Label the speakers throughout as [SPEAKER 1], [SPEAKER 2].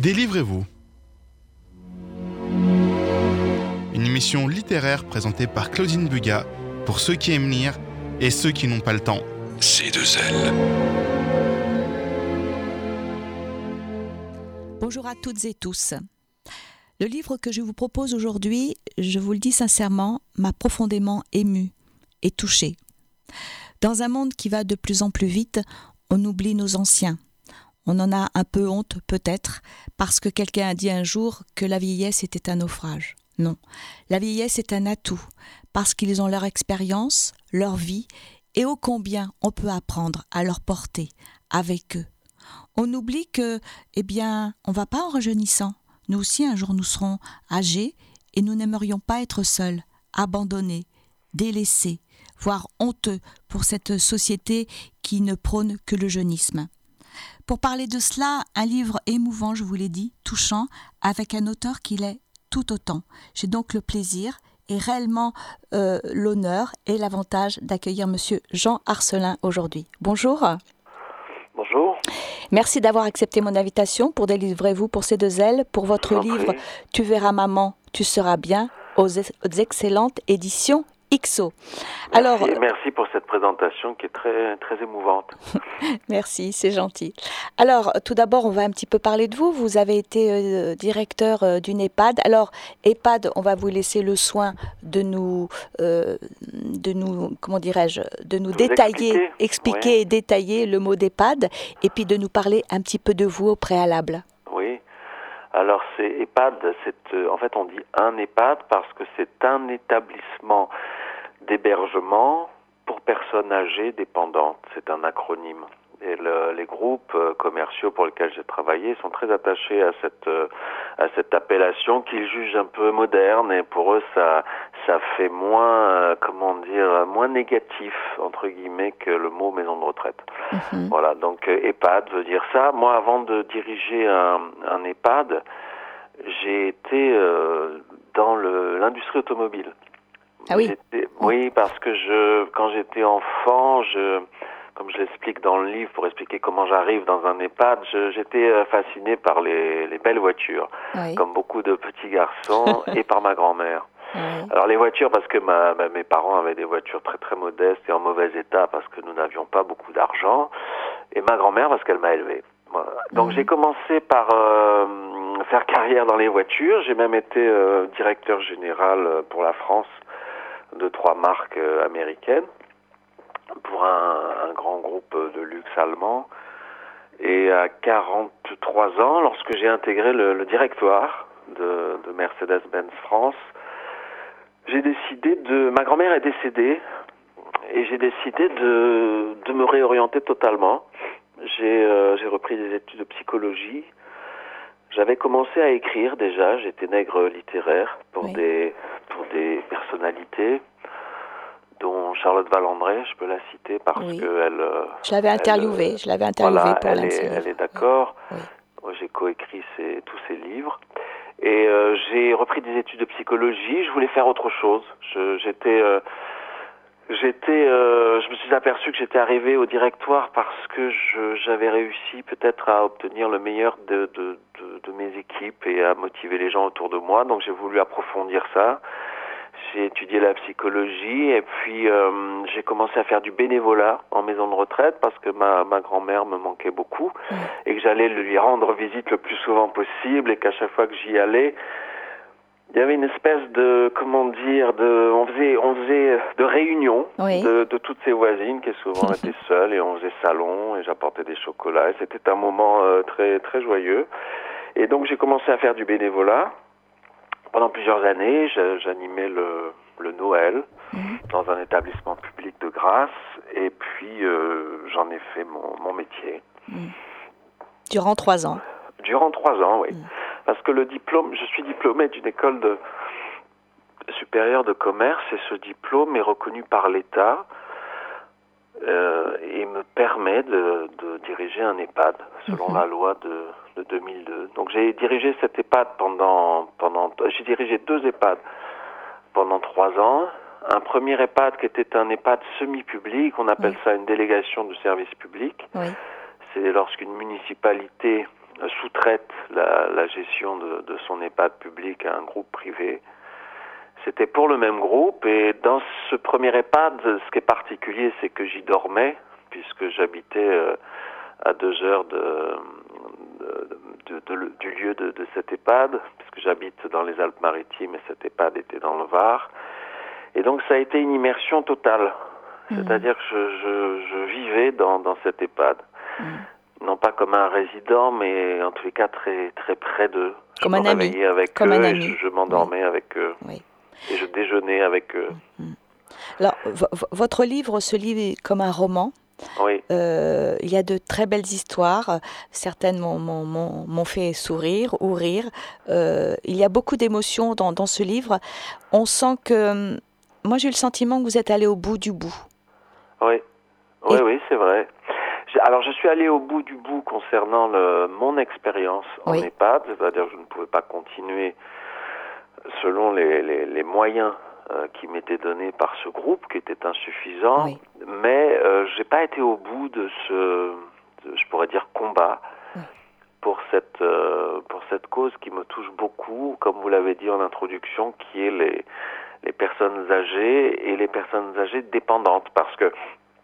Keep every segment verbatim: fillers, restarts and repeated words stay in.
[SPEAKER 1] Délivrez-vous. Une émission littéraire présentée par Claudine Bugat pour ceux qui aiment lire et ceux qui n'ont pas le temps.
[SPEAKER 2] C deux L.
[SPEAKER 3] Bonjour à toutes et tous. Le livre que je vous propose aujourd'hui, je vous le dis sincèrement, m'a profondément ému et touché. Dans un monde qui va de plus en plus vite, on oublie nos anciens. On en a un peu honte peut-être, parce que quelqu'un a dit un jour que la vieillesse était un naufrage. Non, la vieillesse est un atout, parce qu'ils ont leur expérience, leur vie, et ô combien on peut apprendre à leur porter, avec eux. On oublie que, eh bien, on ne va pas en rajeunissant. Nous aussi, un jour, nous serons âgés, et nous n'aimerions pas être seuls, abandonnés, délaissés, voire honteux pour cette société qui ne prône que le jeunisme. Pour parler de cela, un livre émouvant, je vous l'ai dit, touchant, avec un auteur qui l'est tout autant. J'ai donc le plaisir et réellement euh, l'honneur et l'avantage d'accueillir Monsieur Jean Arcelin aujourd'hui. Bonjour.
[SPEAKER 4] Bonjour.
[SPEAKER 3] Merci d'avoir accepté mon invitation pour Délivrez-vous pour C deux L, pour votre livre « Tu verras maman, tu seras bien » aux, aux excellentes éditions X O.
[SPEAKER 4] Merci,
[SPEAKER 3] Alors,
[SPEAKER 4] merci pour cette présentation qui est très, très émouvante.
[SPEAKER 3] Merci, c'est gentil. Alors, tout d'abord, on va un petit peu parler de vous. Vous avez été euh, directeur euh, d'une EHPAD. Alors, EHPAD, on va vous laisser le soin de nous, euh, de nous, comment dirais-je, de nous
[SPEAKER 4] Vous
[SPEAKER 3] détailler,
[SPEAKER 4] expliquer,
[SPEAKER 3] expliquer
[SPEAKER 4] ouais.
[SPEAKER 3] et détailler le mot d'EHPAD, et puis de nous parler un petit peu de vous au préalable.
[SPEAKER 4] Oui. Alors, c'est EHPAD, c'est, euh, en fait, on dit un EHPAD parce que c'est un établissement d'hébergement pour personnes âgées dépendantes. C'est un acronyme. Et le, les groupes euh, commerciaux pour lesquels j'ai travaillé sont très attachés à cette euh, à cette appellation qu'ils jugent un peu moderne, et pour eux ça ça fait moins euh, comment dire moins négatif entre guillemets que le mot maison de retraite. Mm-hmm. Voilà, donc euh, EHPAD veut dire ça. Moi, avant de diriger un, un EHPAD, j'ai été euh, dans le, l'industrie automobile.
[SPEAKER 3] Ah oui.
[SPEAKER 4] J'étais, oui, parce que je, quand j'étais enfant, je, comme je l'explique dans le livre pour expliquer comment j'arrive dans un EHPAD, je, j'étais fasciné par les, les belles voitures, oui. Comme beaucoup de petits garçons, et par ma grand-mère. Oui. Alors les voitures, parce que ma, ma, mes parents avaient des voitures très très modestes et en mauvais état parce que nous n'avions pas beaucoup d'argent, et ma grand-mère parce qu'elle m'a élevé. Voilà. Donc mmh. j'ai commencé par euh, faire carrière dans les voitures. J'ai même été euh, directeur général pour la France de trois marques euh, américaines pour un, un grand groupe de luxe allemand. Et à quarante-trois ans, lorsque j'ai intégré le, le directoire de, de Mercedes-Benz France, j'ai décidé de... Ma grand-mère est décédée et j'ai décidé de, de me réorienter totalement. J'ai, euh, j'ai repris des études de psychologie. J'avais commencé à écrire déjà, j'étais nègre littéraire pour, oui. des, pour des personnalités, dont Charlotte Valandré, je peux la citer parce oui. qu'elle...
[SPEAKER 3] Je l'avais interviewée,
[SPEAKER 4] elle,
[SPEAKER 3] je l'avais interviewée
[SPEAKER 4] voilà,
[SPEAKER 3] pour
[SPEAKER 4] elle
[SPEAKER 3] l'un de
[SPEAKER 4] est,
[SPEAKER 3] ses livres.
[SPEAKER 4] Elle est d'accord,
[SPEAKER 3] oui.
[SPEAKER 4] Moi, j'ai coécrit ses, tous ses livres. Et euh, j'ai repris des études de psychologie, je voulais faire autre chose. Je, j'étais... Euh, J'étais, euh, je me suis aperçu que j'étais arrivé au directoire parce que je, j'avais réussi peut-être à obtenir le meilleur de, de, de, de mes équipes et à motiver les gens autour de moi. Donc j'ai voulu approfondir ça. J'ai étudié la psychologie et puis euh, j'ai commencé à faire du bénévolat en maison de retraite parce que ma, ma grand-mère me manquait beaucoup et que j'allais lui rendre visite le plus souvent possible et qu'à chaque fois que j'y allais, il y avait une espèce de, comment dire, de, on faisait, on faisait de réunions oui. de, de toutes ces voisines qui souvent étaient seules et on faisait salon et j'apportais des chocolats et c'était un moment euh, très, très joyeux. Et donc j'ai commencé à faire du bénévolat. Pendant plusieurs années, j'animais le, le Noël mmh. dans un établissement public de Grasse et puis euh, j'en ai fait mon, mon métier.
[SPEAKER 3] Mmh. Durant trois ans.
[SPEAKER 4] Durant trois ans, oui. Mmh. Parce que le diplôme, je suis diplômé d'une école de, supérieure de commerce et ce diplôme est reconnu par l'État euh, et me permet de, de diriger un EHPAD selon mmh. la loi de, de deux mille deux. Donc j'ai dirigé cet EHPAD pendant, pendant, j'ai dirigé deux EHPAD pendant trois ans. Un premier EHPAD qui était un EHPAD semi-public, on appelle oui. ça une délégation de service public.
[SPEAKER 3] Oui.
[SPEAKER 4] C'est lorsqu'une municipalité sous-traite la, la gestion de, de son EHPAD public à un groupe privé. C'était pour le même groupe, et dans ce premier EHPAD, ce qui est particulier, c'est que j'y dormais, puisque j'habitais euh, à deux heures de, de, de, de, du lieu de, de cet EHPAD, puisque j'habite dans les Alpes-Maritimes et cet EHPAD était dans le Var. Et donc ça a été une immersion totale, mmh. c'est-à-dire que je, je, je vivais dans, dans cet EHPAD. Mmh. Non pas comme un résident, mais en tous les cas très, très près d'eux.
[SPEAKER 3] Comme
[SPEAKER 4] je
[SPEAKER 3] un
[SPEAKER 4] me
[SPEAKER 3] ami.
[SPEAKER 4] réveillais avec
[SPEAKER 3] comme
[SPEAKER 4] eux
[SPEAKER 3] un
[SPEAKER 4] et
[SPEAKER 3] ami.
[SPEAKER 4] je, je m'endormais
[SPEAKER 3] oui.
[SPEAKER 4] avec eux.
[SPEAKER 3] Oui.
[SPEAKER 4] Et je déjeunais avec eux.
[SPEAKER 3] Mmh. Alors, v- votre livre se lit comme un roman.
[SPEAKER 4] Oui.
[SPEAKER 3] Euh, il y a de très belles histoires. Certaines m'ont, m'ont, m'ont, m'ont fait sourire ou rire. Euh, il y a beaucoup d'émotions dans, dans ce livre. On sent que... Moi, j'ai eu le sentiment que vous êtes allé au bout du bout.
[SPEAKER 4] Oui, oui,
[SPEAKER 3] Et...
[SPEAKER 4] oui, c'est vrai. Alors, je suis allé au bout du bout concernant le, mon expérience en
[SPEAKER 3] oui.
[SPEAKER 4] EHPAD, c'est-à-dire que je ne pouvais pas continuer selon les, les, les moyens euh, qui m'étaient donnés par ce groupe, qui étaient insuffisants,
[SPEAKER 3] oui.
[SPEAKER 4] mais euh, j'ai pas été au bout de ce, de, je pourrais dire, combat oui. pour cette euh, pour cette cause qui me touche beaucoup, comme vous l'avez dit en introduction, qui est les les personnes âgées et les personnes âgées dépendantes, parce que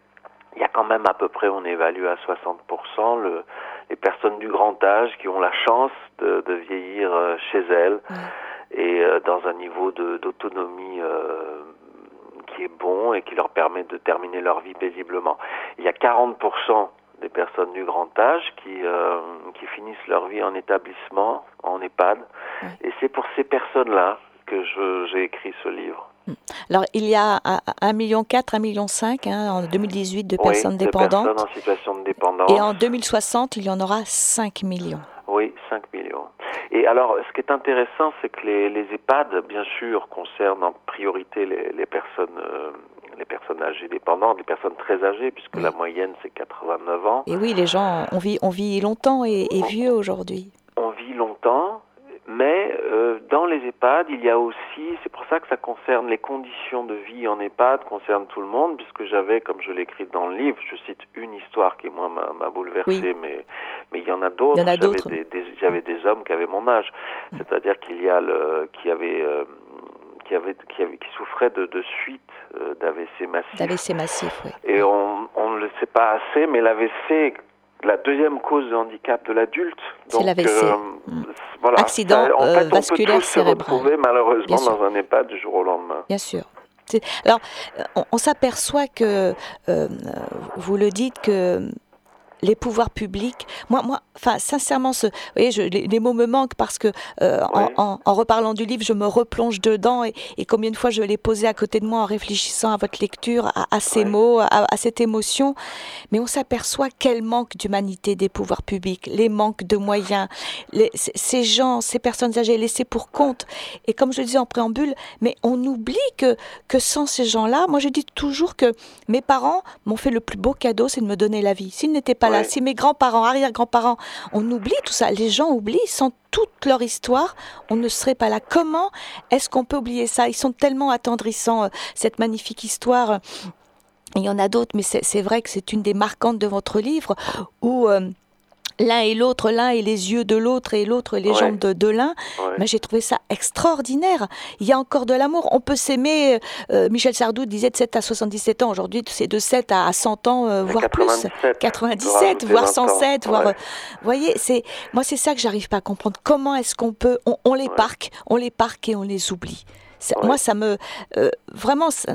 [SPEAKER 4] il y a quand même à peu près, on évalue à soixante pour cent le, les personnes du grand âge qui ont la chance de, de vieillir euh, chez elles oui. et euh, dans un niveau de, d'autonomie euh, qui est bon et qui leur permet de terminer leur vie paisiblement. Il y a quarante pour cent des personnes du grand âge qui, euh, qui finissent leur vie en établissement, en EHPAD, oui. et c'est pour ces personnes-là que je, j'ai écrit ce livre.
[SPEAKER 3] Alors, il y a un million quatre, un million cinq hein, en deux mille dix-huit de personnes
[SPEAKER 4] oui,
[SPEAKER 3] dépendantes.
[SPEAKER 4] De personnes en situation de dépendance.
[SPEAKER 3] Et en deux mille soixante, il y en aura cinq millions.
[SPEAKER 4] Oui, cinq millions. Et alors, ce qui est intéressant, c'est que les, les EHPAD, bien sûr, concernent en priorité les, les personnes... Euh, les personnes âgées dépendantes, les personnes très âgées, puisque oui. la moyenne, c'est quatre-vingt-neuf ans.
[SPEAKER 3] Et oui, les gens, on vit, on vit longtemps et, et vieux aujourd'hui.
[SPEAKER 4] On vit longtemps, mais euh, dans les EHPAD, il y a aussi, c'est pour ça que ça concerne les conditions de vie en EHPAD, concerne tout le monde, puisque j'avais, comme je l'écris dans le livre, je cite une histoire qui, moi, m'a, m'a bouleversé,
[SPEAKER 3] oui.
[SPEAKER 4] mais, mais il y en a d'autres.
[SPEAKER 3] Il y en a
[SPEAKER 4] j'avais
[SPEAKER 3] d'autres.
[SPEAKER 4] Des, des, j'avais des hommes qui avaient mon âge, mmh. c'est-à-dire qu'il y a le, qui avait... Euh, Qui, avait, qui, avait, qui souffrait de, de suite euh, d'A V C massif.
[SPEAKER 3] D'A V C massif, oui.
[SPEAKER 4] Et on, on ne le sait pas assez, mais l'A V C est la deuxième cause de handicap de l'adulte.
[SPEAKER 3] C'est l'A V C.
[SPEAKER 4] Euh,
[SPEAKER 3] mmh.
[SPEAKER 4] voilà.
[SPEAKER 3] Accident
[SPEAKER 4] Ça, en
[SPEAKER 3] euh,
[SPEAKER 4] fait,
[SPEAKER 3] vasculaire
[SPEAKER 4] on peut tous
[SPEAKER 3] cérébral.
[SPEAKER 4] se retrouver malheureusement dans un EHPAD du jour au lendemain.
[SPEAKER 3] Bien sûr. C'est... Alors, on, on s'aperçoit que, euh, vous le dites, que les pouvoirs publics, moi, moi, enfin, sincèrement, ce, vous voyez, je, les, les mots me manquent parce que, euh, oui. en, en, en reparlant du livre, je me replonge dedans et, et combien de fois je l'ai posé à côté de moi en réfléchissant à votre lecture, à, à ces oui. mots, à, à cette émotion. Mais on s'aperçoit quel manque d'humanité des pouvoirs publics, les manques de moyens, les, ces gens, ces personnes âgées laissées pour compte. Et comme je le disais en préambule, mais on oublie que, que sans ces gens-là, moi je dis toujours que mes parents m'ont fait le plus beau cadeau, c'est de me donner la vie. S'ils n'étaient pas oui. là, si mes grands-parents, arrière-grands-parents, on oublie tout ça. Les gens oublient, sans toute leur histoire, on ne serait pas là. Comment est-ce qu'on peut oublier ça ? Ils sont tellement attendrissants, cette magnifique histoire. Il y en a d'autres, mais c'est, c'est vrai que c'est une des marquantes de votre livre, où... Euh, l'un et l'autre, l'un et les yeux de l'autre et l'autre les ouais. jambes de, de l'un. Ouais. Mais j'ai trouvé ça extraordinaire. Il y a encore de l'amour. On peut s'aimer. Euh, Michel Sardou disait de sept à soixante-dix-sept ans. Aujourd'hui, c'est de sept à cent ans, euh, voire plus. quatre-vingt-dix-sept, voire cent sept. Voire, ouais. Vous voyez, c'est, moi, c'est ça que j'arrive pas à comprendre. Comment est-ce qu'on peut... On, on les ouais. parque, on les parque et on les oublie. C'est, ouais. Moi, ça me... Euh, vraiment... Ça,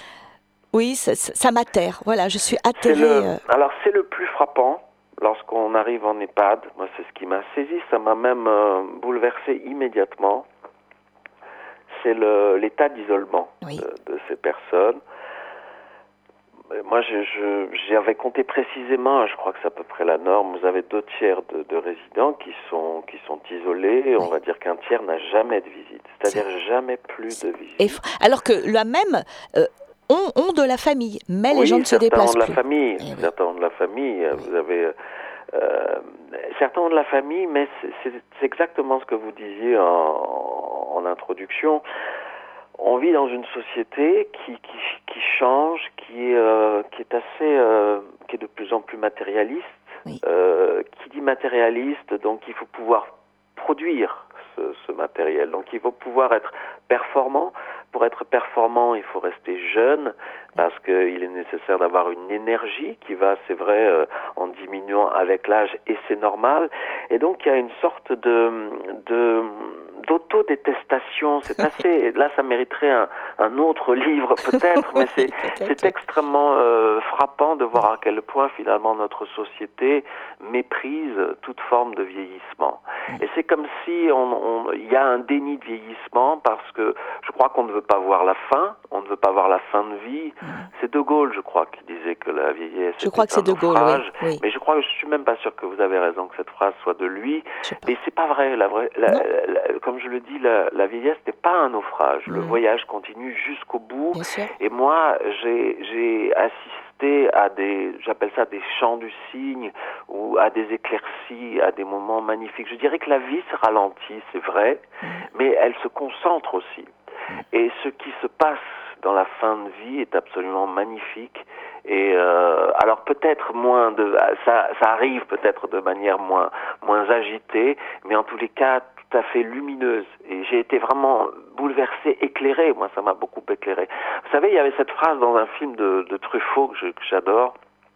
[SPEAKER 3] oui, ça, ça m'atterre. Voilà, je suis atterrée.
[SPEAKER 4] Le,
[SPEAKER 3] euh...
[SPEAKER 4] Alors, c'est le plus frappant. Lorsqu'on arrive en EHPAD, moi c'est ce qui m'a saisi, ça m'a même euh, bouleversé immédiatement, c'est le, l'état d'isolement oui. de, de ces personnes. Moi je, je, j'avais compté précisément, je crois que c'est à peu près la norme, vous avez deux tiers de, de résidents qui sont, qui sont isolés, et on oui. va dire qu'un tiers n'a jamais de visite, c'est-à-dire c'est... jamais plus de visite.
[SPEAKER 3] Et, alors que la même... Euh... Ont, ont de la famille, mais
[SPEAKER 4] oui,
[SPEAKER 3] les gens ne se déplacent
[SPEAKER 4] ont de
[SPEAKER 3] plus.
[SPEAKER 4] La famille,
[SPEAKER 3] oui.
[SPEAKER 4] Certains ont de la famille.
[SPEAKER 3] Oui.
[SPEAKER 4] Vous avez euh, certains ont de la famille, mais c'est, c'est, c'est exactement ce que vous disiez en, en introduction. On vit dans une société qui, qui, qui change, qui est, euh, qui est assez, euh, qui est de plus en plus matérialiste.
[SPEAKER 3] Oui.
[SPEAKER 4] Euh, qui dit matérialiste, donc il faut pouvoir produire ce, ce matériel. Donc il faut pouvoir être performant. Pour être performant, il faut rester jeune, parce qu'il est nécessaire d'avoir une énergie qui va, c'est vrai, euh, en diminuant avec l'âge, et c'est normal. Et donc il y a une sorte de... de d'autodétestation, c'est assez, là ça mériterait un, un autre livre peut-être, mais c'est, c'est extrêmement euh, frappant de voir à quel point finalement notre société méprise toute forme de vieillissement. Et c'est comme si on, on, il y a un déni de vieillissement, parce que je crois qu'on ne veut pas voir la fin, on ne veut pas voir la fin de vie. C'est De Gaulle, je crois, qui disait que la vieillesse
[SPEAKER 3] je crois que c'est
[SPEAKER 4] un
[SPEAKER 3] De Gaulle, oui, oui.
[SPEAKER 4] Mais je crois que je suis même pas sûr que vous avez raison que cette phrase soit de lui. Mais c'est pas vrai, la vraie, la, la, la, comme je le dis, la, la vieillesse n'est pas un naufrage. Mmh. Le voyage continue jusqu'au bout. Et moi, j'ai, j'ai assisté à des, j'appelle ça des chants du cygne, ou à des éclaircies, à des moments magnifiques. Je dirais que la vie se ralentit, c'est vrai, mmh. mais elle se concentre aussi. Mmh. Et ce qui se passe dans la fin de vie est absolument magnifique. Et euh, alors peut-être moins de, ça, ça arrive peut-être de manière moins, moins agitée, mais en tous les cas tout à fait lumineuse. Et j'ai été vraiment bouleversé, éclairé. Moi, ça m'a beaucoup éclairé. Vous savez, il y avait cette phrase dans un film de, de Truffaut que, je, que j'adore.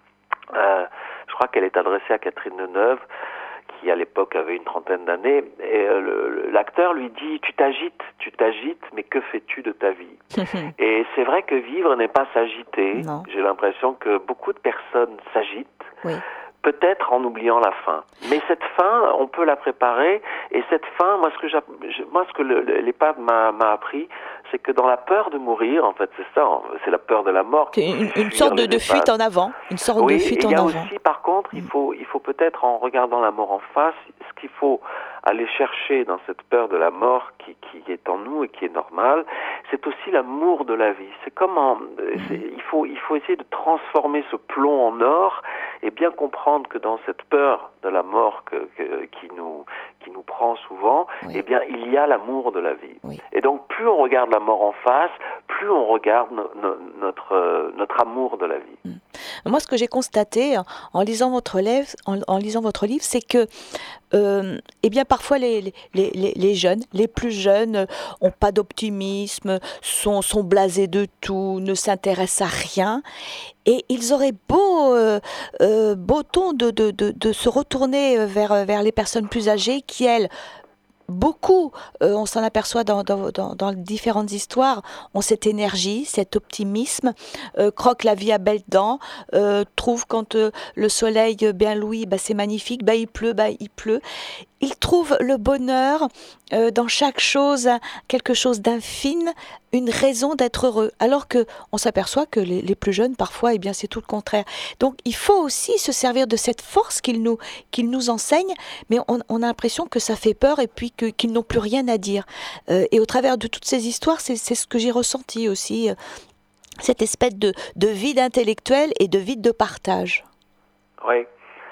[SPEAKER 4] Euh, je crois qu'elle est adressée à Catherine Deneuve, qui à l'époque avait une trentaine d'années, et euh, le, l'acteur lui dit « Tu t'agites, tu t'agites, mais que fais-tu de ta vie ?» Et c'est vrai que vivre n'est pas s'agiter. Non. J'ai l'impression que beaucoup de personnes s'agitent, oui. peut-être en oubliant la fin. Mais cette fin, on peut la préparer, et cette fin, moi ce que, moi, ce que le, l'EHPAD m'a, m'a appris, c'est que dans la peur de mourir, en fait, c'est ça, c'est la peur de la mort.
[SPEAKER 3] Une, une sorte de, de fuite en avant, une sorte
[SPEAKER 4] oui,
[SPEAKER 3] de fuite en
[SPEAKER 4] avant.
[SPEAKER 3] Oui,
[SPEAKER 4] il y a aussi, par contre, il faut, il faut peut-être, en regardant la mort en face, ce qu'il faut aller chercher dans cette peur de la mort qui, qui est en nous et qui est normale, c'est aussi l'amour de la vie. C'est comment, c'est, il faut, il faut essayer de transformer ce plomb en or et bien comprendre que dans cette peur de la mort que, que, qui nous, qui nous prend souvent, oui. eh bien, il y a l'amour de la vie. Oui. Et donc, plus on regarde la mort en face, plus on regarde no, no, notre, euh, notre amour de la vie.
[SPEAKER 3] Mmh. Moi, ce que j'ai constaté en lisant votre livre, en, en lisant votre livre, c'est que, euh, eh bien, parfois les, les, les, les jeunes, les plus jeunes, ont pas d'optimisme, sont, sont blasés de tout, ne s'intéressent à rien, et ils auraient beau, euh, euh, beau ton de, de, de, de se retourner vers, vers les personnes plus âgées qui, elles, beaucoup, euh, on s'en aperçoit dans, dans, dans, dans différentes histoires, ont cette énergie, cet optimisme, euh, croquent la vie à belles dents, euh, trouvent quand euh, le soleil bien louis, bah, c'est magnifique, bah, il pleut, bah, il pleut. Ils trouvent le bonheur euh, dans chaque chose, quelque chose d'infime, une raison d'être heureux. Alors que on s'aperçoit que les, les plus jeunes, parfois, eh bien, c'est tout le contraire. Donc, il faut aussi se servir de cette force qu'ils nous, qu'ils nous enseignent, mais on, on a l'impression que ça fait peur et puis que, qu'ils n'ont plus rien à dire. Euh, et au travers de toutes ces histoires, c'est, c'est ce que j'ai ressenti aussi, euh, cette espèce de, de vide intellectuel et de vide de partage.
[SPEAKER 4] Oui.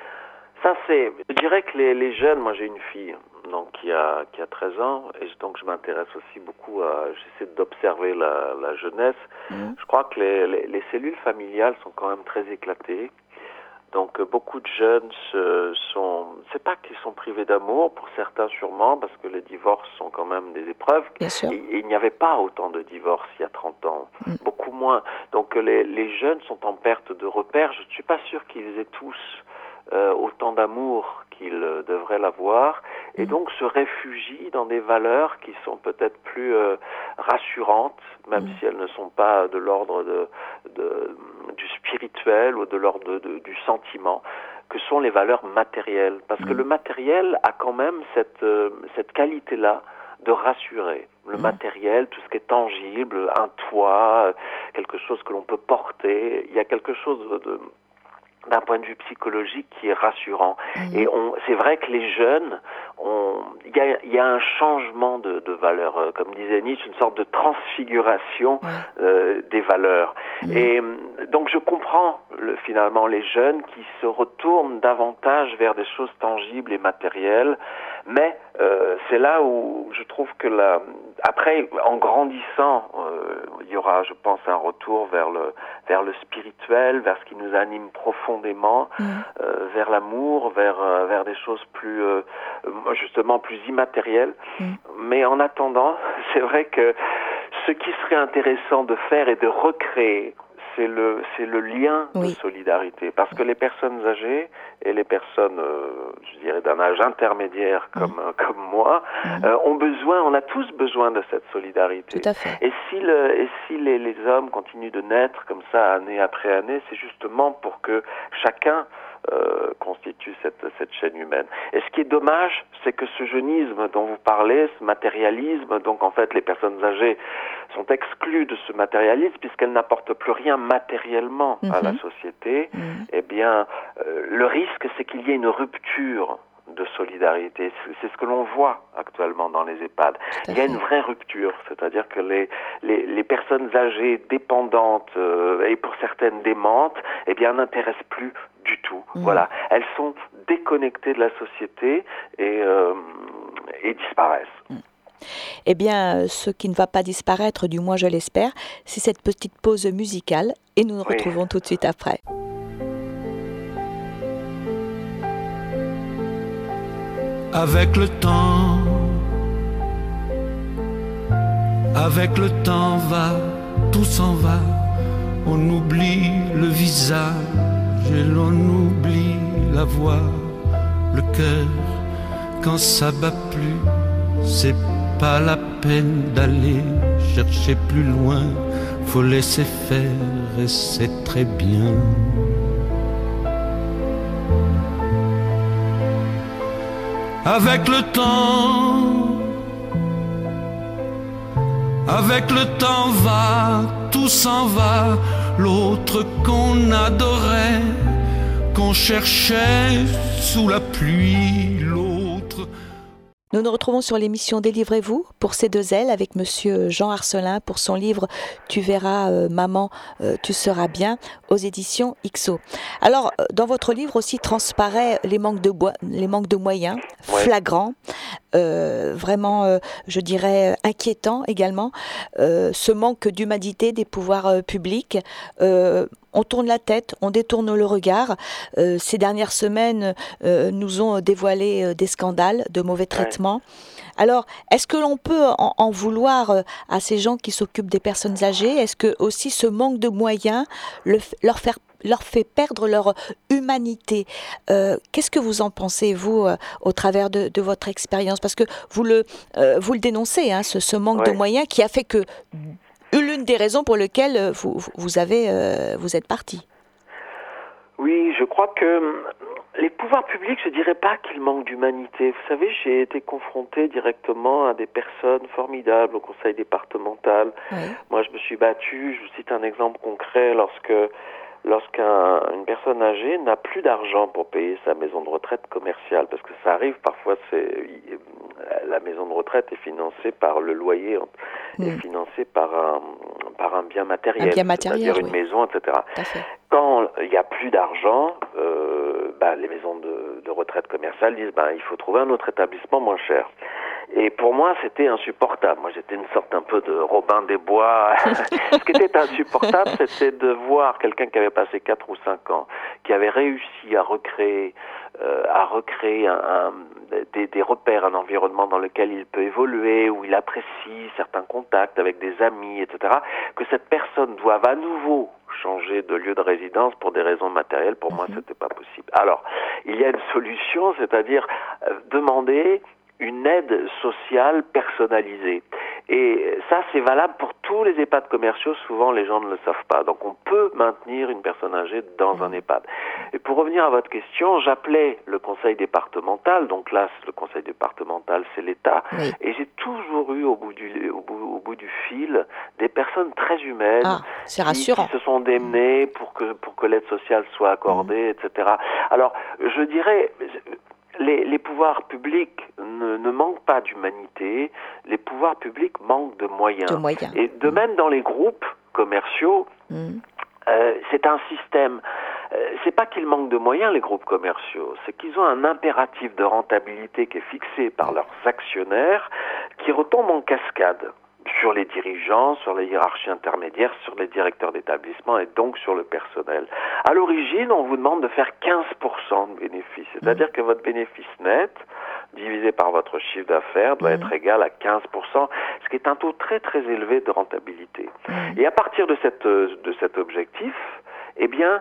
[SPEAKER 4] Ça, c'est, je dirais que les, les jeunes, moi j'ai une fille donc, qui, a, qui a treize ans, et donc je m'intéresse aussi beaucoup à, j'essaie d'observer la, la jeunesse. Mmh. Je crois que les, les, les cellules familiales sont quand même très éclatées. Donc beaucoup de jeunes se, sont, c'est pas qu'ils sont privés d'amour, pour certains sûrement, parce que les divorces sont quand même des épreuves.
[SPEAKER 3] Bien sûr.
[SPEAKER 4] Et, et il n'y avait pas autant de divorces il y a trente ans, mmh. beaucoup moins. Donc les, les jeunes sont en perte de repères. Je ne suis pas sûr qu'ils aient tous Euh, autant d'amour qu'ils euh, devraient l'avoir, et donc se réfugient dans des valeurs qui sont peut-être plus euh, rassurantes, même mmh. si elles ne sont pas de l'ordre de, de, du spirituel ou de l'ordre de, de, du sentiment, que sont les valeurs matérielles. Parce mmh. que le matériel a quand même cette, euh, cette qualité-là de rassurer. Le mmh. matériel, tout ce qui est tangible, un toit, quelque chose que l'on peut porter, il y a quelque chose de... de d'un point de vue psychologique qui est rassurant. Mmh. Et on, c'est vrai que les jeunes, il y a, y a un changement de, de valeurs, euh, comme disait Nietzsche, une sorte de transfiguration mmh. euh, des valeurs. Mmh. Et donc je comprends le, finalement les jeunes qui se retournent davantage vers des choses tangibles et matérielles. Mais euh, c'est là où je trouve que la, après, en grandissant, euh, il y aura, je pense, un retour vers le vers le spirituel, vers ce qui nous anime profondément, mmh. euh, vers l'amour, vers euh, vers des choses plus euh, justement plus immatérielles. Mmh. Mais en attendant, c'est vrai que ce qui serait intéressant de faire et de recréer, c'est le c'est le lien oui. de solidarité, parce que les personnes âgées et les personnes, euh, je dirais d'un âge intermédiaire comme mmh. comme moi, mmh. euh, ont besoin, on a tous besoin de cette solidarité.
[SPEAKER 3] Tout à fait.
[SPEAKER 4] Et si le et si les, les hommes continuent de naître comme ça année après année, c'est justement pour que chacun Euh, constitue cette, cette chaîne humaine. Et ce qui est dommage, c'est que ce jeunisme dont vous parlez, ce matérialisme, donc en fait les personnes âgées sont exclues de ce matérialisme puisqu'elles n'apportent plus rien matériellement mm-hmm. à la société, mm-hmm. eh bien euh, le risque c'est qu'il y ait une rupture de solidarité. C'est ce que l'on voit actuellement dans les EHPAD. Il y a une vraie rupture, c'est-à-dire que les, les, les personnes âgées, dépendantes euh, et pour certaines démentes, eh bien n'intéressent plus du tout. Mmh. Voilà, elles sont déconnectées de la société et, euh, et disparaissent.
[SPEAKER 3] Mmh. Eh bien, ce qui ne va pas disparaître, du moins je l'espère, c'est cette petite pause musicale et nous nous oui. retrouvons tout de suite après.
[SPEAKER 2] Avec le temps, avec le temps va, tout s'en va, on oublie le visage et l'on oublie la voix, le cœur, quand ça bat plus, c'est pas la peine d'aller chercher plus loin, faut laisser faire et c'est très bien. Avec le temps, avec le temps va, tout s'en va, l'autre qu'on adorait, qu'on cherchait sous la pluie, l'autre.
[SPEAKER 3] Nous nous retrouvons sur l'émission Délivrez-vous pour ces deux ailes avec monsieur Jean Arcelin pour son livre Tu verras euh, maman, euh, tu seras bien aux éditions X O. Alors dans votre livre aussi transparaît les manques de, bo- les manques de moyens ouais. flagrants, euh, vraiment euh, je dirais inquiétants également, euh, ce manque d'humanité des pouvoirs euh, publics. Euh, On tourne la tête, on détourne le regard. Euh, ces dernières semaines euh, nous ont dévoilé euh, des scandales de mauvais traitements. Ouais. Alors, est-ce que l'on peut en, en vouloir euh, à ces gens qui s'occupent des personnes âgées ? Est-ce que aussi ce manque de moyens le, leur, faire, leur fait perdre leur humanité ? euh, Qu'est-ce que vous en pensez, vous, euh, au travers de, de votre expérience ? Parce que vous le, euh, vous le dénoncez, hein, ce, ce manque ouais. de moyens qui a fait que... l'une des raisons pour lesquelles vous, vous, avez, euh, vous êtes parti.
[SPEAKER 4] Oui, je crois que les pouvoirs publics, je ne dirais pas qu'ils manquent d'humanité. Vous savez, j'ai été confronté directement à des personnes formidables au conseil départemental. Oui. Moi, je me suis battu, je vous cite un exemple concret, lorsque... lorsqu'une personne âgée n'a plus d'argent pour payer sa maison de retraite commerciale, parce que ça arrive parfois, c'est, la maison de retraite est financée par le loyer, mmh. est financée par un, par un bien matériel,
[SPEAKER 3] un bien matériel
[SPEAKER 4] c'est-à-dire
[SPEAKER 3] oui.
[SPEAKER 4] une maison, et cetera. Quand il n'y a plus d'argent, euh, bah, les maisons de, de retraite commerciale disent bah, il faut trouver un autre établissement moins cher. Et pour moi, c'était insupportable. Moi, j'étais une sorte un peu de Robin des Bois. Ce qui était insupportable, c'était de voir quelqu'un qui avait passé quatre ou cinq ans, qui avait réussi à recréer, euh, à recréer un, un, des, des repères, un environnement dans lequel il peut évoluer, où il apprécie certains contacts avec des amis, et cetera, que cette personne doive à nouveau changer de lieu de résidence pour des raisons matérielles. Pour moi, c'était pas possible. Alors, il y a une solution, c'est-à-dire euh, demander une aide sociale personnalisée. Et ça, c'est valable pour tous les EHPAD commerciaux. Souvent, les gens ne le savent pas. Donc, on peut maintenir une personne âgée dans un EHPAD. Et pour revenir à votre question, j'appelais le conseil départemental. Donc là, le conseil départemental, c'est l'État. Oui. Et j'ai toujours eu au bout du, au bout, au bout du fil des personnes très humaines
[SPEAKER 3] ah, c'est
[SPEAKER 4] qui,
[SPEAKER 3] rassurant.
[SPEAKER 4] qui se sont démenées pour que, pour que l'aide sociale soit accordée, mmh. et cetera. Alors, je dirais... Les, les pouvoirs publics ne, ne manquent pas d'humanité, les pouvoirs publics manquent de moyens.
[SPEAKER 3] De moyens.
[SPEAKER 4] Et de même dans les groupes commerciaux, mmh. euh, c'est un système euh, c'est pas qu'ils manquent de moyens, les groupes commerciaux, c'est qu'ils ont un impératif de rentabilité qui est fixé par leurs actionnaires, qui retombe en cascade sur les dirigeants, sur les hiérarchies intermédiaires, sur les directeurs d'établissement et donc sur le personnel. À l'origine, on vous demande de faire quinze pour cent de bénéfices, c'est-à-dire que votre bénéfice net divisé par votre chiffre d'affaires doit mmh. être égal à quinze pour cent, ce qui est un taux très très élevé de rentabilité. Mmh. Et à partir de, cette, de cet objectif, eh bien,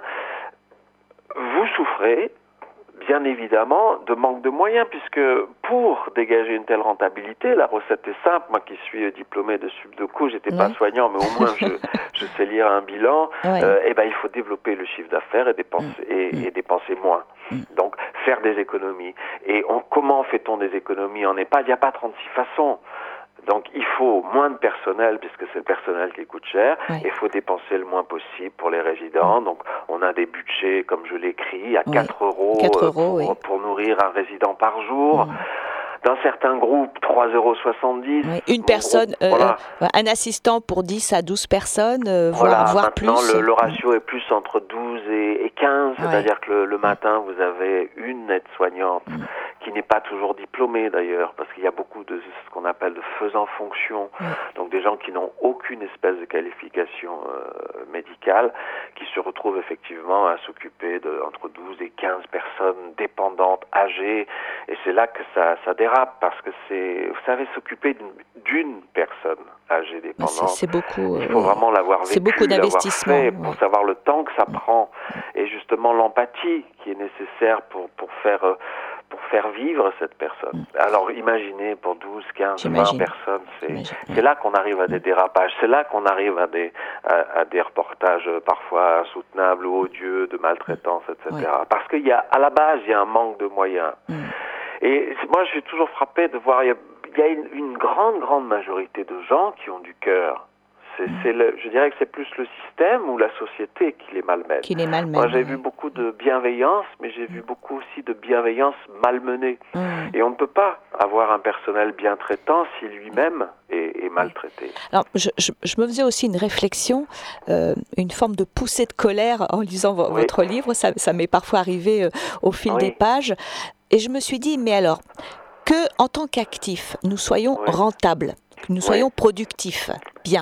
[SPEAKER 4] vous souffrez bien évidemment de manque de moyens, puisque pour dégager une telle rentabilité, la recette est simple. Moi qui suis diplômé de Subdeco, j'étais oui. pas soignant, mais au moins je, je sais lire un bilan. Oui. Euh, et ben il faut développer le chiffre d'affaires et dépenser mmh. et, et dépenser moins. Mmh. Donc faire des économies. Et on, comment fait-on des économies en EHPAD? Il n'y a pas trente-six façons. Donc il faut moins de personnel, puisque c'est le personnel qui coûte cher, oui. et il faut dépenser le moins possible pour les résidents. Oui. Donc on a des budgets, comme je l'écris, à oui. quatre euros,
[SPEAKER 3] quatre euros
[SPEAKER 4] pour,
[SPEAKER 3] oui.
[SPEAKER 4] pour nourrir un résident par jour. Oui. Dans certains groupes, trois euros soixante-dix.
[SPEAKER 3] Oui. Une personne, groupe, euh, voilà. euh, un assistant pour dix à douze personnes, euh,
[SPEAKER 4] voilà.
[SPEAKER 3] voire, voire plus.
[SPEAKER 4] Maintenant, le, le ratio est plus entre douze et, et quinze, oui. c'est-à-dire que le, le matin, vous avez une aide-soignante, oui. qui n'est pas toujours diplômée d'ailleurs, parce qu'il y a beaucoup de ce qu'on appelle de faisans fonction, oui. donc des gens qui n'ont aucune espèce de qualification euh, médicale, qui se retrouvent effectivement à s'occuper de entre douze et quinze personnes dépendantes, âgées, et c'est là que ça, ça dérape, parce que c'est, vous savez, s'occuper d'une, d'une personne âgée dépendante,
[SPEAKER 3] c'est, c'est beaucoup,
[SPEAKER 4] il faut euh, vraiment l'avoir vécu,
[SPEAKER 3] c'est beaucoup d'investissement,
[SPEAKER 4] l'avoir fait,
[SPEAKER 3] ouais.
[SPEAKER 4] pour savoir le temps que ça prend, et justement l'empathie qui est nécessaire pour, pour faire... Euh, pour faire vivre cette personne. Alors imaginez pour douze, quinze,
[SPEAKER 3] J'imagine.
[SPEAKER 4] vingt personnes, c'est,
[SPEAKER 3] J'imagine.
[SPEAKER 4] c'est là qu'on arrive à des dérapages, c'est là qu'on arrive à des, à, à des reportages parfois insoutenables ou odieux, de maltraitance, et cetera. Oui. Parce qu'il y a, à la base, il y a un manque de moyens. Mm. Et moi, je suis toujours frappé de voir, il y a, il y a une, une grande, grande majorité de gens qui ont du cœur. C'est, c'est le, je dirais que c'est plus le système ou la société qui les malmène.
[SPEAKER 3] Qui les malmène.
[SPEAKER 4] Moi, j'ai
[SPEAKER 3] oui.
[SPEAKER 4] vu beaucoup de bienveillance, mais j'ai vu beaucoup aussi de bienveillance malmenée. Mmh. Et on ne peut pas avoir un personnel bien traitant si lui-même est, est maltraité.
[SPEAKER 3] Alors, je, je, je me faisais aussi une réflexion, euh, une forme de poussée de colère en lisant v- oui. votre livre. Ça, ça m'est parfois arrivé euh, au fil oui. des pages. Et je me suis dit, mais alors, que en tant qu'actifs, nous soyons oui. rentables, que nous soyons oui. productifs, bien.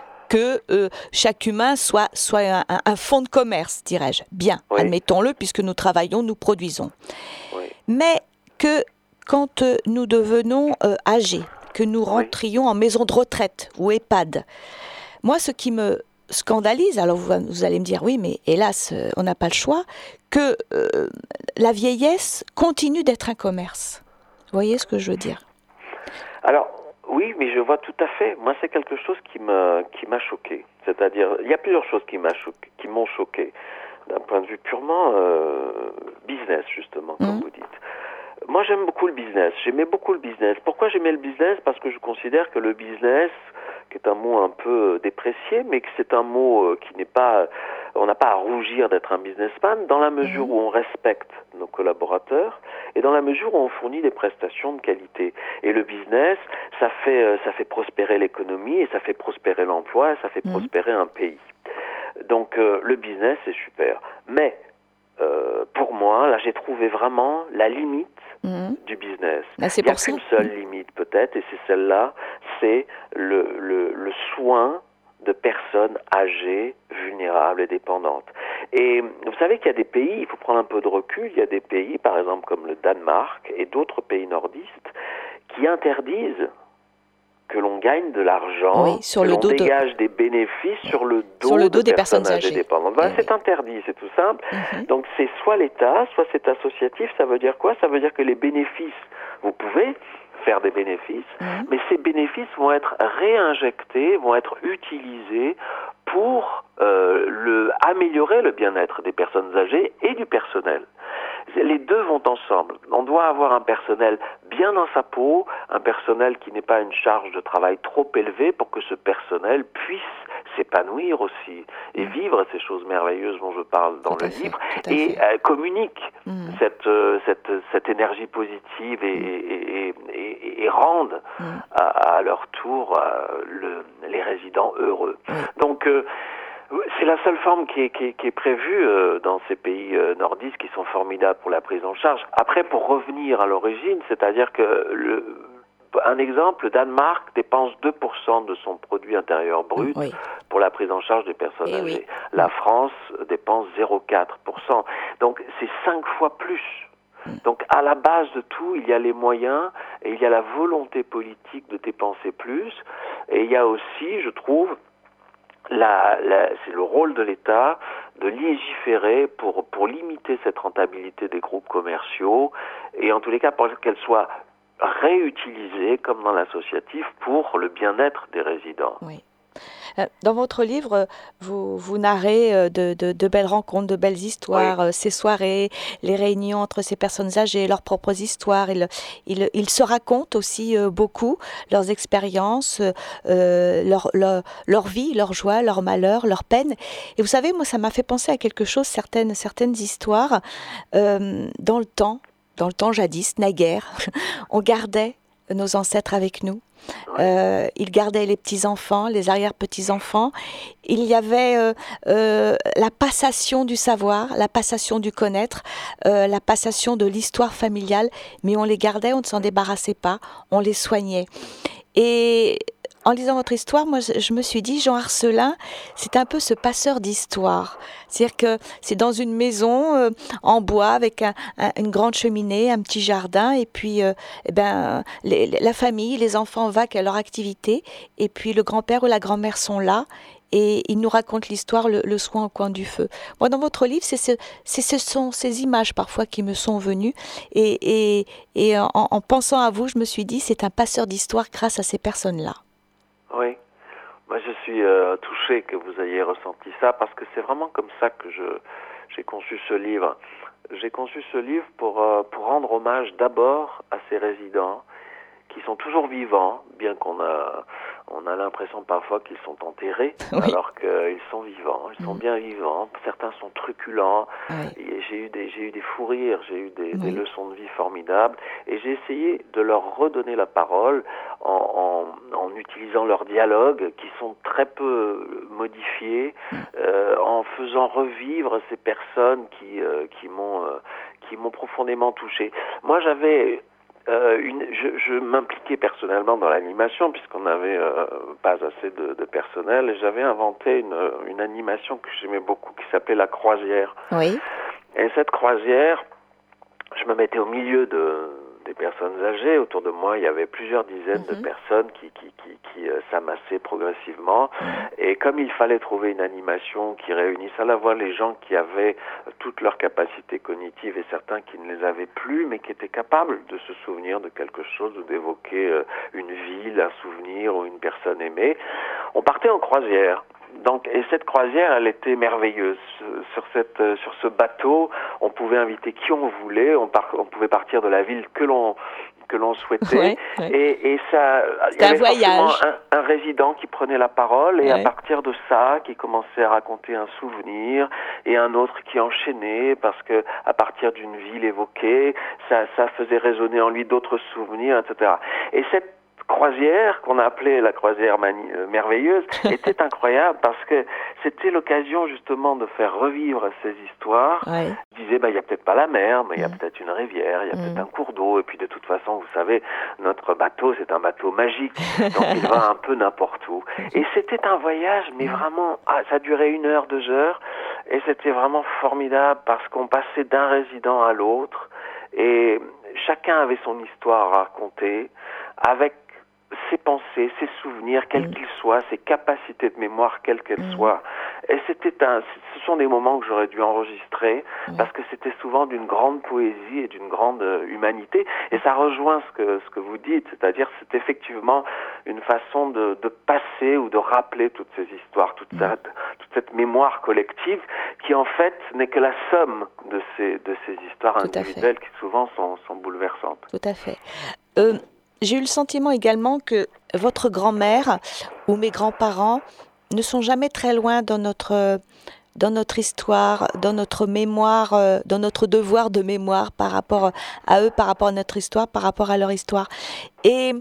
[SPEAKER 3] Que euh, chaque humain soit, soit un, un fonds de commerce, dirais-je. Bien, oui. admettons-le, puisque nous travaillons, nous produisons. Oui. Mais que quand euh, nous devenons euh, âgés, que nous rentrions oui. en maison de retraite ou EHPAD, moi, ce qui me scandalise, alors vous, vous allez me dire, oui, mais hélas, euh, on n'a pas le choix, que euh, la vieillesse continue d'être un commerce. Vous voyez ce que je veux dire?
[SPEAKER 4] Alors, oui, mais je vois tout à fait. Moi, c'est quelque chose qui m'a, qui m'a choqué. C'est-à-dire, il y a plusieurs choses qui, m'a choqué, qui m'ont choqué, d'un point de vue purement euh, business, justement, comme mmh. vous dites. Moi, j'aime beaucoup le business. J'aimais beaucoup le business. Pourquoi j'aimais le business? Parce que je considère que le business, qui est un mot un peu déprécié, mais que c'est un mot qui n'est pas... On n'a pas à rougir d'être un businessman, dans la mesure où on respecte nos collaborateurs et dans la mesure où on fournit des prestations de qualité. Et le business, ça fait, ça fait prospérer l'économie, et ça fait prospérer l'emploi, et ça fait mmh. prospérer un pays. Donc euh, le business, c'est super. Mais euh, pour moi, là, j'ai trouvé vraiment la limite mmh. du business.
[SPEAKER 3] Bah, c'est
[SPEAKER 4] Il n'y a
[SPEAKER 3] pour ça.
[SPEAKER 4] qu'une seule limite peut-être, et c'est celle-là, c'est le, le, le soin de personnes âgées, vulnérables et dépendantes. Et vous savez qu'il y a des pays, il faut prendre un peu de recul, il y a des pays, par exemple comme le Danemark et d'autres pays nordistes, qui interdisent que l'on gagne de l'argent,
[SPEAKER 3] oui, sur
[SPEAKER 4] que
[SPEAKER 3] le
[SPEAKER 4] l'on
[SPEAKER 3] dos
[SPEAKER 4] dégage
[SPEAKER 3] de...
[SPEAKER 4] des bénéfices oui. sur le dos,
[SPEAKER 3] sur le dos
[SPEAKER 4] de
[SPEAKER 3] des
[SPEAKER 4] personnes,
[SPEAKER 3] personnes
[SPEAKER 4] âgées,
[SPEAKER 3] âgées
[SPEAKER 4] dépendantes. Ben,
[SPEAKER 3] oui.
[SPEAKER 4] C'est interdit, c'est tout simple.
[SPEAKER 3] Mm-hmm.
[SPEAKER 4] Donc c'est soit l'État, soit c'est associatif. Ça veut dire quoi? Ça veut dire que les bénéfices, vous pouvez faire des bénéfices, mmh. mais ces bénéfices vont être réinjectés, vont être utilisés pour euh, le, améliorer le bien-être des personnes âgées et du personnel. Les deux vont ensemble. On doit avoir un personnel bien dans sa peau, un personnel qui n'est pas une charge de travail trop élevée pour que ce personnel puisse s'épanouir aussi et vivre ces choses merveilleuses dont je parle dans tout le livre fait, et euh, communique mmh. cette, euh, cette, cette énergie positive et, et, et, et, et rendent mmh. à, à leur tour euh, le, les résidents heureux. Mmh. Donc euh, C'est la seule forme qui est, qui est, qui est prévue euh, dans ces pays euh, nordistes qui sont formidables pour la prise en charge. Après, pour revenir à l'origine, c'est-à-dire que, le, un exemple, le Danemark dépense deux pour cent de son produit intérieur brut oui. pour la prise en charge des personnes Et âgées. Oui. La France dépense zéro virgule quatre pour cent. Donc, c'est cinq fois plus. Donc, à la base de tout, il y a les moyens et il y a la volonté politique de dépenser plus. Et il y a aussi, je trouve, La, la, c'est le rôle de l'État de légiférer pour, pour limiter cette rentabilité des groupes commerciaux et en tous les cas pour qu'elle soit réutilisée comme dans l'associatif pour le bien-être des résidents.
[SPEAKER 3] Oui. Dans votre livre, vous, vous narrez de, de, de belles rencontres, de belles histoires, oui. ces soirées, les réunions entre ces personnes âgées, leurs propres histoires. Ils, ils, ils se racontent aussi beaucoup leurs expériences, euh, leur, leur, leur vie, leurs joies, leurs malheurs, leurs peines. Et vous savez, moi, ça m'a fait penser à quelque chose, certaines, certaines histoires. Euh, dans le temps, dans le temps jadis, naguère, on gardait nos ancêtres avec nous. Euh, ils gardaient les petits-enfants, les arrière-petits-enfants. Il y avait euh, euh, la passation du savoir, la passation du connaître, euh, la passation de l'histoire familiale, mais on les gardait, on ne s'en débarrassait pas, on les soignait. Et en lisant votre histoire, moi, je me suis dit, Jean Arcelin, c'est un peu ce passeur d'histoire. C'est-à-dire que c'est dans une maison euh, en bois avec un, un, une grande cheminée, un petit jardin, et puis euh, eh ben, les, la famille, les enfants vaquent à leur activité, et puis le grand-père ou la grand-mère sont là, et ils nous racontent l'histoire, le, le soin au coin du feu. Moi, dans votre livre, c'est ce, c'est, ce sont ces images parfois qui me sont venues, et, et, et en, en pensant à vous, je me suis dit, c'est un passeur d'histoire grâce à ces personnes-là.
[SPEAKER 4] Oui, moi je suis euh, touché que vous ayez ressenti ça parce que c'est vraiment comme ça que je j'ai conçu ce livre. J'ai conçu ce livre pour euh, pour rendre hommage d'abord à ces résidents qui sont toujours vivants, bien qu'on a on a l'impression parfois qu'ils sont enterrés, oui. alors qu'ils sont vivants, ils sont mmh. bien vivants. Certains sont truculents. Oui. Et j'ai eu des j'ai eu des fous rires, j'ai eu des, oui. des leçons de vie formidables, et j'ai essayé de leur redonner la parole en, en, en utilisant leurs dialogues qui sont très peu modifiés, mmh. euh, en faisant revivre ces personnes qui euh, qui m'ont euh, qui m'ont profondément touché. Moi, j'avais Euh, une, je, je m'impliquais personnellement dans l'animation puisqu'on n'avait euh, pas assez de, de personnel, et j'avais inventé une, une animation que j'aimais beaucoup qui s'appelait La Croisière.
[SPEAKER 3] Oui.
[SPEAKER 4] Et cette croisière, je me mettais au milieu de, des personnes âgées. Autour de moi, il y avait plusieurs dizaines mm-hmm. de personnes qui, qui, qui, qui euh, s'amassaient progressivement. Mm-hmm. Et comme il fallait trouver une animation qui réunisse à la fois les gens qui avaient toutes leurs capacités cognitives et certains qui ne les avaient plus, mais qui étaient capables de se souvenir de quelque chose ou d'évoquer euh, une ville, un souvenir ou une personne aimée, on partait en croisière. Donc, et cette croisière, elle était merveilleuse. Sur cette, sur ce bateau, on pouvait inviter qui on voulait. On, par, on pouvait partir de la ville que l'on que l'on souhaitait. Ouais, ouais. Et, et ça, il y avait forcément un, un résident qui prenait la parole, et ouais. à partir de ça, qui commençait à raconter un souvenir, et un autre qui enchaînait parce que à partir d'une ville évoquée, ça, ça faisait résonner en lui d'autres souvenirs, et cetera. Et cette croisière, qu'on a appelée la croisière mani- euh, merveilleuse, était incroyable parce que c'était l'occasion justement de faire revivre ces histoires. Ouais. Je disais, bah, il y a peut-être pas la mer, mais il y a mmh. peut-être une rivière, il y a mmh. peut-être un cours d'eau, et puis de toute façon, vous savez, notre bateau, c'est un bateau magique, donc il va un peu n'importe où. Et c'était un voyage, mais vraiment, ah, ça durait une heure, deux heures, et c'était vraiment formidable parce qu'on passait d'un résident à l'autre, et chacun avait son histoire à raconter, avec ses pensées, ses souvenirs, quels mmh. qu'ils soient, ses capacités de mémoire, quelles qu'elles mmh. soient. Et c'était un, ce sont des moments que j'aurais dû enregistrer mmh. parce que c'était souvent d'une grande poésie et d'une grande euh, humanité. Et ça rejoint ce que, ce que vous dites, c'est-à-dire c'est effectivement une façon de, de passer ou de rappeler toutes ces histoires, toute, mmh. cette, toute cette mémoire collective qui en fait n'est que la somme de ces, de ces histoires Tout individuelles qui souvent sont, sont bouleversantes.
[SPEAKER 3] Tout à fait. Euh... J'ai eu le sentiment également que votre grand-mère ou mes grands-parents ne sont jamais très loin dans notre, dans notre histoire, dans notre mémoire, dans notre devoir de mémoire par rapport à eux, par rapport à notre histoire, par rapport à leur histoire. Et,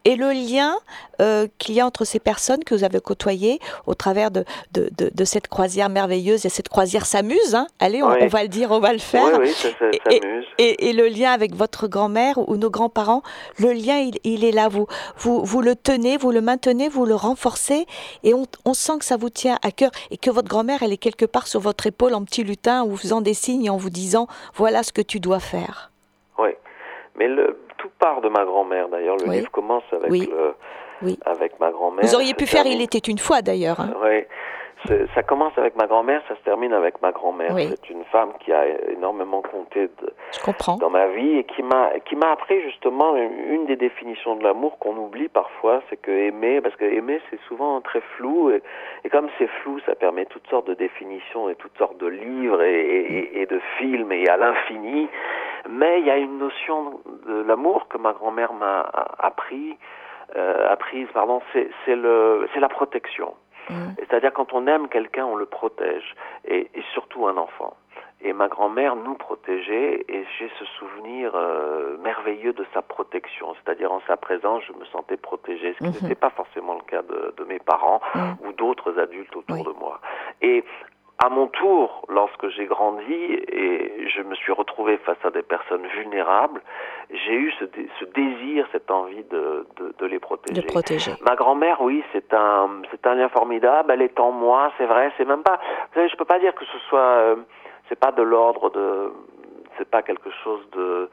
[SPEAKER 3] et le lien euh, qu'il y a entre ces personnes que vous avez côtoyées au travers de, de, de, de cette croisière merveilleuse, et cette croisière s'amuse, hein. Allez, on, oui. on va le dire, on va le faire.
[SPEAKER 4] Oui, oui, ça, ça
[SPEAKER 3] et,
[SPEAKER 4] s'amuse.
[SPEAKER 3] Et, et, et le lien avec votre grand-mère ou nos grands-parents, le lien, il, il est là. Vous, vous, vous le tenez, vous le maintenez, vous le renforcez, et on, on sent que ça vous tient à cœur, et que votre grand-mère, elle est quelque part sur votre épaule en petit lutin, en vous faisant des signes et en vous disant, voilà ce que tu dois faire.
[SPEAKER 4] Oui, mais le, tout part de ma grand-mère d'ailleurs. Le
[SPEAKER 3] oui.
[SPEAKER 4] livre commence avec,
[SPEAKER 3] oui.
[SPEAKER 4] le,
[SPEAKER 3] oui.
[SPEAKER 4] avec ma grand-mère.
[SPEAKER 3] Vous auriez pu faire
[SPEAKER 4] termine...
[SPEAKER 3] Il était une fois d'ailleurs. Hein.
[SPEAKER 4] Oui, c'est, ça commence avec ma grand-mère, ça se termine avec ma grand-mère.
[SPEAKER 3] Oui.
[SPEAKER 4] C'est une femme qui a énormément compté de,
[SPEAKER 3] Je comprends.
[SPEAKER 4] dans ma vie et qui m'a, qui m'a appris justement une, une des définitions de l'amour qu'on oublie parfois, c'est que aimer, parce que aimer c'est souvent très flou, et, et comme c'est flou, ça permet toutes sortes de définitions et toutes sortes de livres et, et, et de films et à l'infini. Mais il y a une notion de l'amour que ma grand-mère m'a appris, euh, apprise, pardon, c'est, c'est, le, c'est la protection. Mmh. C'est-à-dire quand on aime quelqu'un, on le protège, et, et surtout un enfant. Et ma grand-mère nous protégeait, et j'ai ce souvenir euh, merveilleux de sa protection. C'est-à-dire en sa présence, je me sentais protégé, ce qui mmh. n'était pas forcément le cas de, de mes parents mmh. ou d'autres adultes autour oui. de moi. Et à mon tour, lorsque j'ai grandi et je me suis retrouvé face à des personnes vulnérables, j'ai eu ce, dé- ce désir, cette envie de, de, de les protéger.
[SPEAKER 3] De protéger.
[SPEAKER 4] Ma grand-mère, oui, c'est un, c'est un lien formidable. Elle est en moi, c'est vrai. C'est même pas. Vous savez, je peux pas dire que ce soit. Euh, c'est pas de l'ordre de. C'est pas quelque chose de.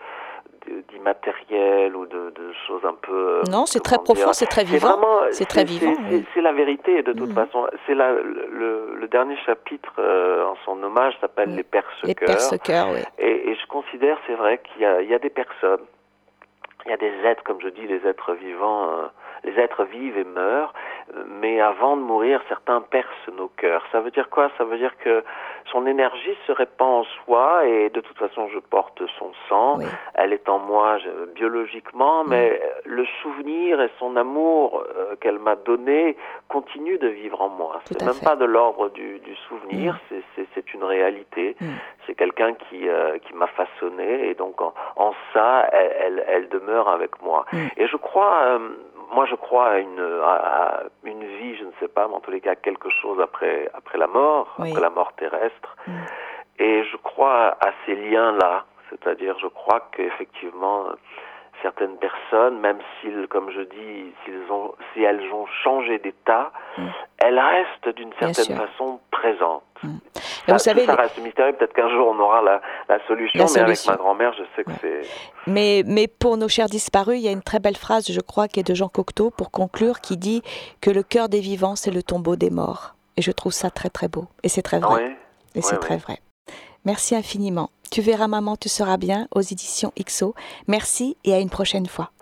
[SPEAKER 4] d'immatériel ou de, de choses un peu...
[SPEAKER 3] Non, c'est très profond, c'est très vivant.
[SPEAKER 4] C'est, vraiment,
[SPEAKER 3] c'est, c'est très vivant.
[SPEAKER 4] C'est,
[SPEAKER 3] oui.
[SPEAKER 4] c'est, c'est la vérité, de toute mmh. façon. C'est la, le, le dernier chapitre euh, en son hommage s'appelle mmh. Les perce-cœurs.
[SPEAKER 3] Les perce-cœurs, oui.
[SPEAKER 4] Et, et je considère, c'est vrai, qu'il y a, il y a des personnes, il y a des êtres, comme je dis, les êtres vivants, euh, les êtres vivent et meurent, mais avant de mourir, certains percent nos cœurs. Ça veut dire quoi ? Ça veut dire que son énergie se répand en soi, et de toute façon, je porte son sang. Oui. Elle est en moi je, biologiquement, mais mmh. le souvenir et son amour euh, qu'elle m'a donné continuent de vivre en moi.
[SPEAKER 3] Tout
[SPEAKER 4] c'est même
[SPEAKER 3] fait.
[SPEAKER 4] pas de l'ordre du, du souvenir, mmh. c'est, c'est, c'est une réalité.
[SPEAKER 3] Mmh.
[SPEAKER 4] C'est quelqu'un qui, euh, qui m'a façonné, et donc en, en ça, elle, elle, elle demeure avec moi. Mmh. Et je crois... Euh, Moi, je crois à une, à une vie, je ne sais pas, mais en tous les cas, quelque chose après, après la mort, oui. après la mort terrestre. Mm. Et je crois à ces liens-là. C'est-à-dire, je crois qu'effectivement, certaines personnes, même s'ils, comme je dis, s'ils ont, si elles ont changé d'état, mm. elles restent d'une certaine façon présentes. Mm. Ça, vous savez, ça reste mystérieux. Peut-être qu'un jour on aura la, la, solution, la mais solution. Avec ma grand-mère, je sais que ouais. c'est...
[SPEAKER 3] Mais, mais pour nos chers disparus, il y a une très belle phrase, je crois, qui est de Jean Cocteau, pour conclure, qui dit que le cœur des vivants, c'est le tombeau des morts. Et je trouve ça très très beau. Et c'est très vrai.
[SPEAKER 4] Oui.
[SPEAKER 3] Et c'est oui, très oui. vrai. Merci infiniment. Tu verras maman, tu seras bien, aux éditions X O. Merci et à une prochaine fois.